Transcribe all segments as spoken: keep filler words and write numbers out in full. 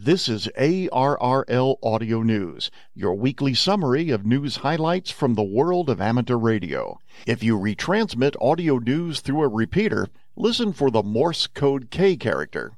This is A R R L Audio News, your weekly summary of news highlights from the world of amateur radio. If you retransmit audio news through a repeater, listen for the Morse code K character,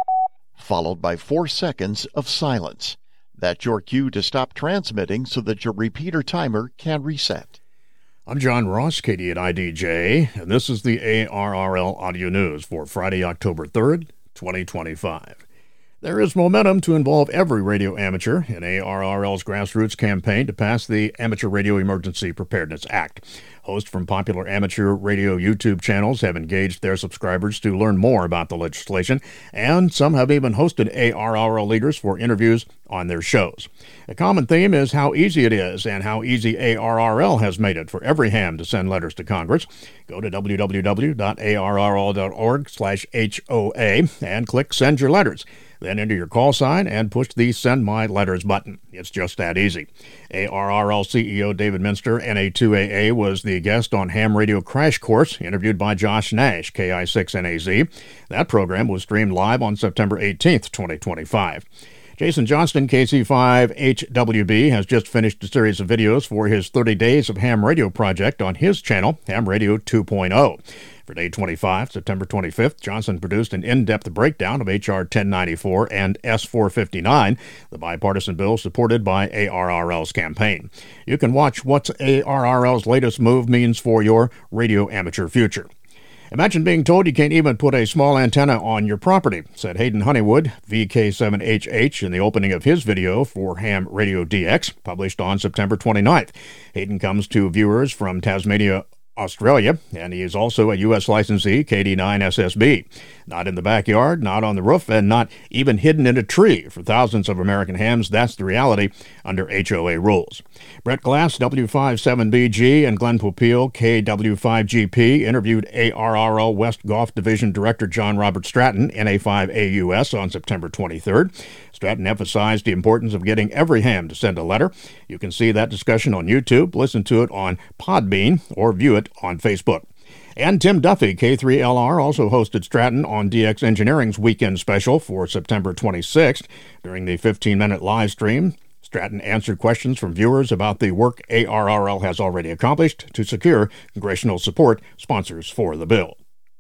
followed by four seconds of silence. That's your cue to stop transmitting so that your repeater timer can reset. I'm John Ross, K D at I D J, and this is the A R R L Audio News for Friday, October third, twenty twenty-five. There is momentum to involve every radio amateur in A R R L's grassroots campaign to pass the Amateur Radio Emergency Preparedness Act. Hosts from popular amateur radio YouTube channels have engaged their subscribers to learn more about the legislation, and some have even hosted A R R L leaders for interviews on their shows. A common theme is how easy it is and how easy A R R L has made it for every ham to send letters to Congress. Go to w w w dot a r r l dot org slash H O A and click Send Your Letters. Then enter your call sign and push the Send My Letters button. It's just that easy. A R R L C E O David Minster, N A two A A, was the guest on Ham Radio Crash Course, interviewed by Josh Nash, K I six N A Z. That program was streamed live on September eighteenth, twenty twenty-five. Jason Johnston, K C five H W B, has just finished a series of videos for his thirty Days of Ham Radio project on his channel, Ham Radio two point oh. For Day twenty-five, September twenty-fifth, Johnson produced an in-depth breakdown of H R ten ninety-four and S four fifty-nine, the bipartisan bill supported by A R R L's campaign. You can watch what A R R L's latest move means for your radio amateur future. Imagine being told you can't even put a small antenna on your property, said Hayden Honeywood, V K seven H H, in the opening of his video for Ham Radio D X, published on September twenty-ninth. Hayden comes to viewers from Tasmania, Australia, and he is also a U S licensee, K D nine S S B. Not in the backyard, not on the roof, and not even hidden in a tree. For thousands of American hams, that's the reality under H O A rules. Brett Glass, W fifty-seven B G, and Glenn Popeil, K W five G P, interviewed A R R L West Golf Division Director John Robert Stratton, N A five A U S, on September twenty-third. Stratton emphasized the importance of getting every ham to send a letter. You can see that discussion on YouTube, listen to it on Podbean, or view it on Facebook. And Tim Duffy, K three L R, also hosted Stratton on D X Engineering's weekend special for September twenty-sixth. During the fifteen-minute live stream, Stratton answered questions from viewers about the work A R R L has already accomplished to secure congressional support sponsors for the bill.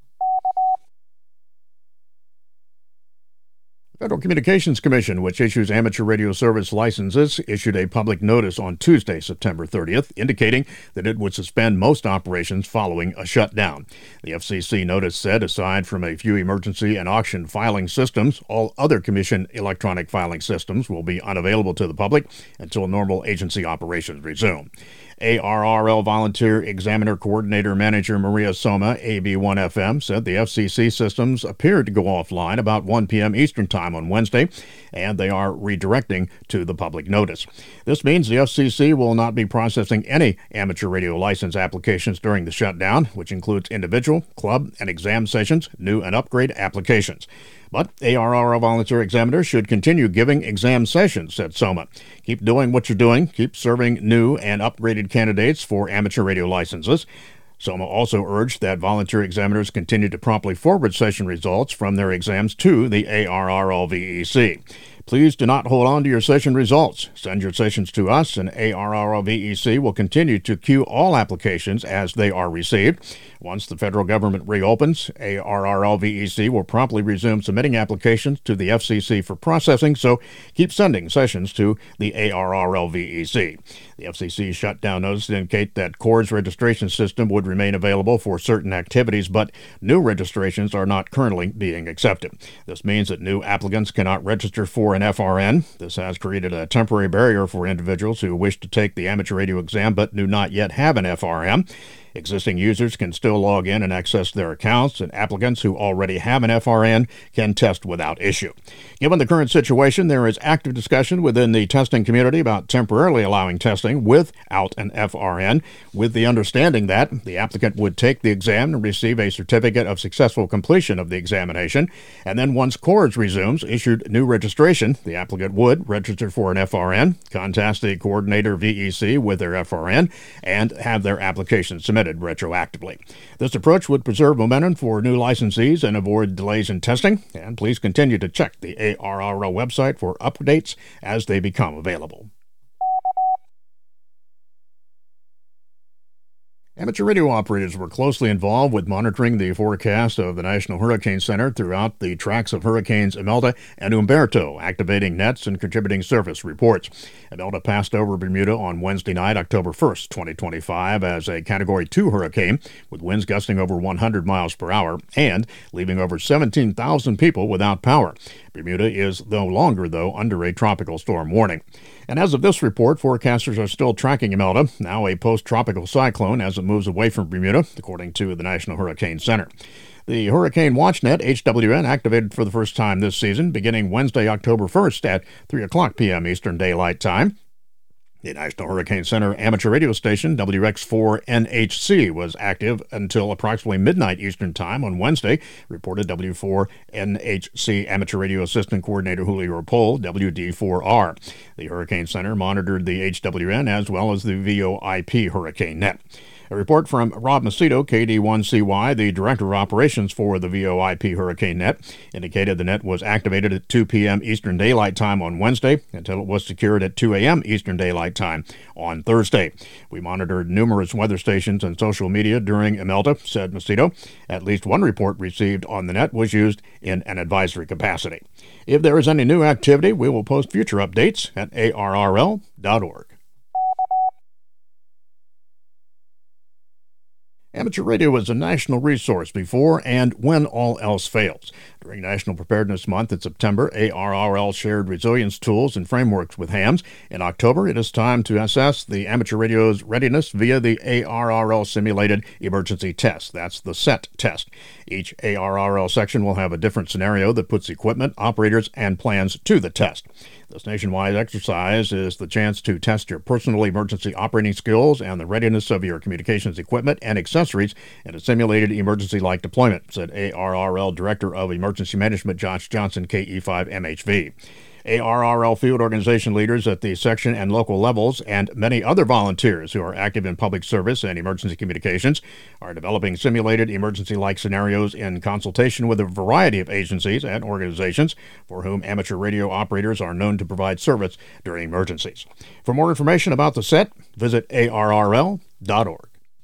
Federal Communications Commission, which issues amateur radio service licenses, issued a public notice on Tuesday, September thirtieth, indicating that it would suspend most operations following a shutdown. The F C C notice said, aside from a few emergency and auction filing systems, all other Commission electronic filing systems will be unavailable to the public until normal agency operations resume. A R R L Volunteer Examiner Coordinator Manager Maria Soma, A B one F M, said the F C C systems appeared to go offline about one p.m. Eastern Time on Wednesday, and they are redirecting to the public notice. This means the F C C will not be processing any amateur radio license applications during the shutdown, which includes individual, club, and exam sessions, new and upgrade applications. But A R R L volunteer examiners should continue giving exam sessions, said Soma. Keep doing what you're doing. Keep serving new and upgraded candidates for amateur radio licenses. Soma also urged that volunteer examiners continue to promptly forward session results from their exams to the A R R L V E C. Please do not hold on to your session results. Send your sessions to us, and A R R L V E C will continue to queue all applications as they are received. Once the federal government reopens, A R R L V E C will promptly resume submitting applications to the F C C for processing, so keep sending sessions to the A R R L V E C. The F C C shutdown notice indicate that C O R S registration system would remain available for certain activities, but new registrations are not currently being accepted. This means that new applicants cannot register for an F R N. This has created a temporary barrier for individuals who wish to take the amateur radio exam but do not yet have an F R M. Existing users can still log in and access their accounts, and applicants who already have an F R N can test without issue. Given the current situation, there is active discussion within the testing community about temporarily allowing testing without an F R N, with the understanding that the applicant would take the exam and receive a certificate of successful completion of the examination, and then once C O R S resumes issued new registration, the applicant would register for an F R N, contact the coordinator V E C with their F R N, and have their application submitted. permitted retroactively. This approach would preserve momentum for new licensees and avoid delays in testing, and please continue to check the A R R L website for updates as they become available. Amateur radio operators were closely involved with monitoring the forecast of the National Hurricane Center throughout the tracks of Hurricanes Imelda and Humberto, activating nets and contributing service reports. Imelda passed over Bermuda on Wednesday night, October first, twenty twenty-five, as a Category two hurricane, with winds gusting over one hundred miles per hour and leaving over seventeen thousand people without power. Bermuda is no longer, though, under a tropical storm warning. And as of this report, forecasters are still tracking Imelda, now a post-tropical cyclone, as it moves away from Bermuda, according to the National Hurricane Center. The Hurricane WatchNet H W N activated for the first time this season, beginning Wednesday, October first at three o'clock p.m. Eastern Daylight Time. The National Hurricane Center amateur radio station, W X four N H C, was active until approximately midnight Eastern Time on Wednesday, reported W four N H C Amateur Radio Assistant Coordinator Julio Rapol, W D four R. The Hurricane Center monitored the H W N as well as the V O I P Hurricane Net. A report from Rob Macedo, K D one C Y, the Director of Operations for the V O I P Hurricane Net, indicated the net was activated at two p.m. Eastern Daylight Time on Wednesday until it was secured at two a.m. Eastern Daylight Time on Thursday. We monitored numerous weather stations and social media during Imelda, said Macedo. At least one report received on the net was used in an advisory capacity. If there is any new activity, we will post future updates at A R R L dot org. Amateur radio is a national resource before and when all else fails. During National Preparedness Month in September, A R R L shared resilience tools and frameworks with hams. In October, it is time to assess the amateur radio's readiness via the A R R L Simulated Emergency Test. That's the SET test. Each A R R L section will have a different scenario that puts equipment, operators, and plans to the test. This nationwide exercise is the chance to test your personal emergency operating skills and the readiness of your communications equipment and accessories in a simulated emergency-like deployment, said A R R L Director of Emergency Management Josh Johnson, K E five M H V. A R R L field organization leaders at the section and local levels and many other volunteers who are active in public service and emergency communications are developing simulated emergency-like scenarios in consultation with a variety of agencies and organizations for whom amateur radio operators are known to provide service during emergencies. For more information about the SET, visit A R R L dot org.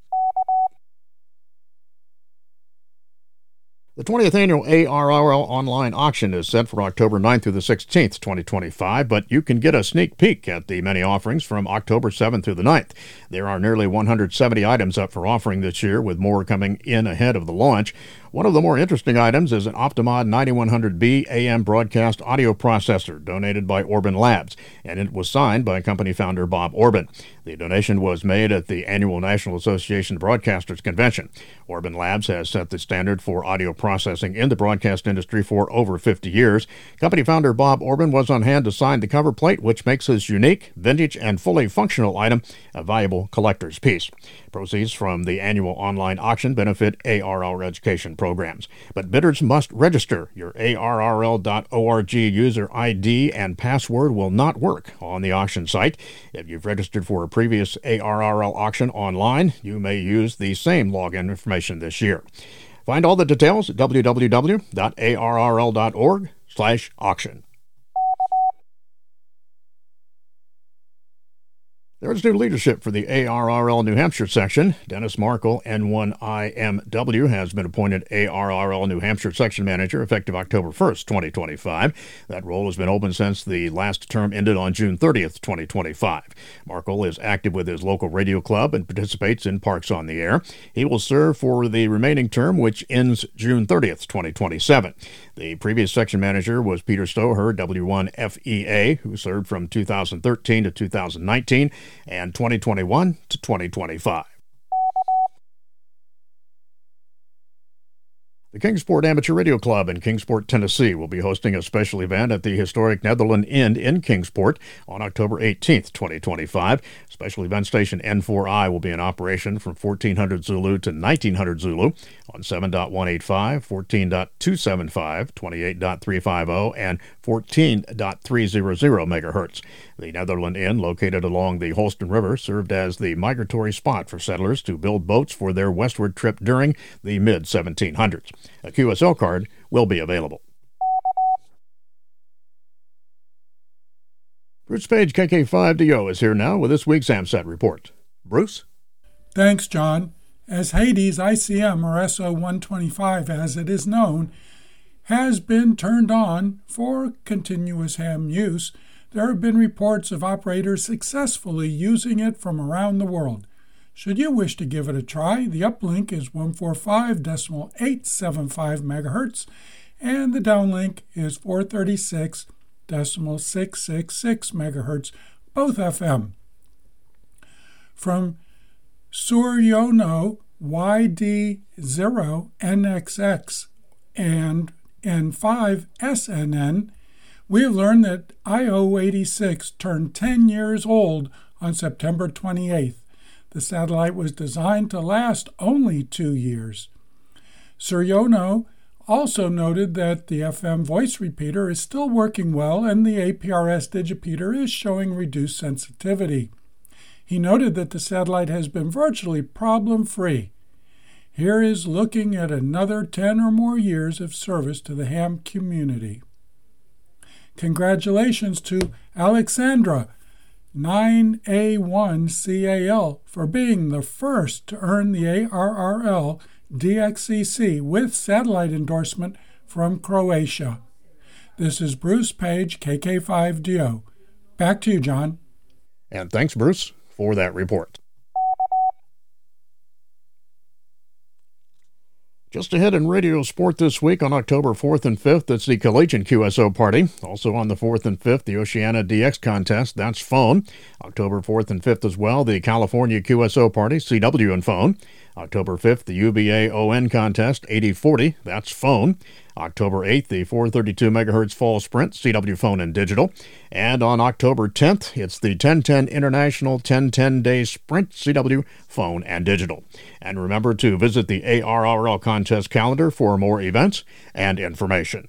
The twentieth Annual A R R L Online Auction is set for October ninth through the sixteenth, twenty twenty-five, but you can get a sneak peek at the many offerings from October seventh through the ninth. There are nearly one hundred seventy items up for offering this year, with more coming in ahead of the launch. One of the more interesting items is an Optimod ninety-one hundred B A M broadcast audio processor donated by Orban Labs, and it was signed by company founder Bob Orban. The donation was made at the annual National Association of Broadcasters Convention. Orban Labs has set the standard for audio processing in the broadcast industry for over fifty years. Company founder Bob Orban was on hand to sign the cover plate, which makes his unique, vintage, and fully functional item a valuable collector's piece. Proceeds from the annual online auction benefit A R R education programs. But bidders must register. Your A R R L dot org user I D and password will not work on the auction site. If you've registered for a previous A R R L auction online, you may use the same login information this year. Find all the details at w w w dot A R R L dot org slash auction. There is new leadership for the A R R L New Hampshire section. Dennis Markle, N one I M W, has been appointed A R R L New Hampshire section manager effective October first, twenty twenty-five. That role has been open since the last term ended on June thirtieth, twenty twenty-five. Markle is active with his local radio club and participates in Parks on the Air. He will serve for the remaining term, which ends June thirtieth, twenty twenty-seven. The previous section manager was Peter Stoher, W one F E A, who served from two thousand thirteen to two thousand nineteen and twenty twenty-one to twenty twenty-five. The Kingsport Amateur Radio Club in Kingsport, Tennessee will be hosting a special event at the historic Netherland Inn in Kingsport on October eighteenth, twenty twenty-five. Special event station N four I will be in operation from fourteen hundred Zulu to nineteen hundred Zulu on seven point one eight five, fourteen point two seven five, twenty-eight point three five zero, and fourteen point three hundred megahertz. The Netherland Inn, located along the Holston River, served as the migratory spot for settlers to build boats for their westward trip during the mid seventeen hundreds. A Q S L card will be available. Bruce Page, K K five D O, is here now with this week's AMSAT report. Bruce? Thanks, John. As Hades I C M, or S O one twenty-five as it is known, has been turned on for continuous ham use, there have been reports of operators successfully using it from around the world. Should you wish to give it a try, the uplink is one forty-five point eight seven five megahertz, and the downlink is four thirty-six point six six six megahertz, both F M. From Suryono Y D zero N X X and N five S N N, we have learned that I O eighty-six turned ten years old on September twenty-eighth. The satellite was designed to last only two years. Suryono also noted that the F M voice repeater is still working well and the A P R S digipeater is showing reduced sensitivity. He noted that the satellite has been virtually problem-free. Here is looking at another ten or more years of service to the ham community. Congratulations to Alexandra, nine A one C A L, for being the first to earn the A R R L D X C C with satellite endorsement from Croatia. This is Bruce Page, K K five D O. Back to you, John. And thanks, Bruce, for that report. Just ahead in radio sport this week on October fourth and fifth, it's the Collegiate Q S O Party. Also on the fourth and fifth, the Oceania D X Contest, that's phone. October fourth and fifth as well, the California Q S O Party, C W and phone. October fifth, the U B A O N Contest, eighty forty, that's phone. October eighth, the four thirty-two megahertz Fall Sprint, C W phone and digital. And on October tenth, it's the ten ten International ten ten Day Sprint, C W phone and digital. And remember to visit the A R R L contest calendar for more events and information.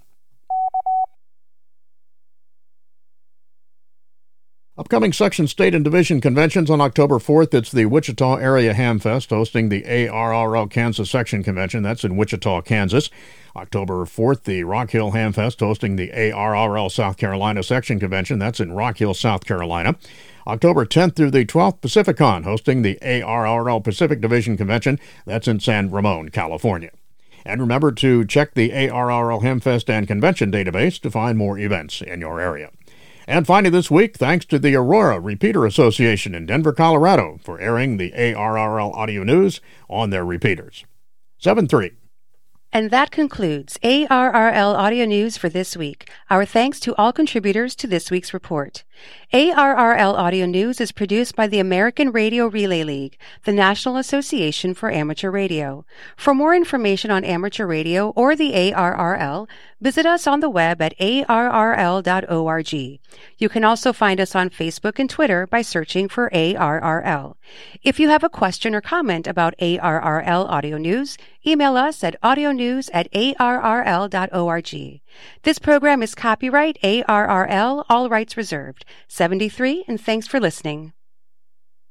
Upcoming section, state, and division conventions on October fourth, it's the Wichita Area Hamfest hosting the A R R L Kansas Section Convention. That's in Wichita, Kansas. October fourth, the Rock Hill Hamfest hosting the A R R L South Carolina Section Convention. That's in Rock Hill, South Carolina. October tenth through the twelfth, Pacificon hosting the A R R L Pacific Division Convention. That's in San Ramon, California. And remember to check the A R R L Hamfest and Convention database to find more events in your area. And finally this week, thanks to the Aurora Repeater Association in Denver, Colorado, for airing the A R R L audio news on their repeaters. seven three. And that concludes A R R L Audio News for this week. Our thanks to all contributors to this week's report. A R R L Audio News is produced by the American Radio Relay League, the National Association for Amateur Radio. For more information on amateur radio or the A R R L, visit us on the web at A R R L dot org. You can also find us on Facebook and Twitter by searching for A R R L. If you have a question or comment about A R R L Audio News, email us at audionews at A R R L dot org. This program is copyright A R R L, all rights reserved. seventy-three, and thanks for listening.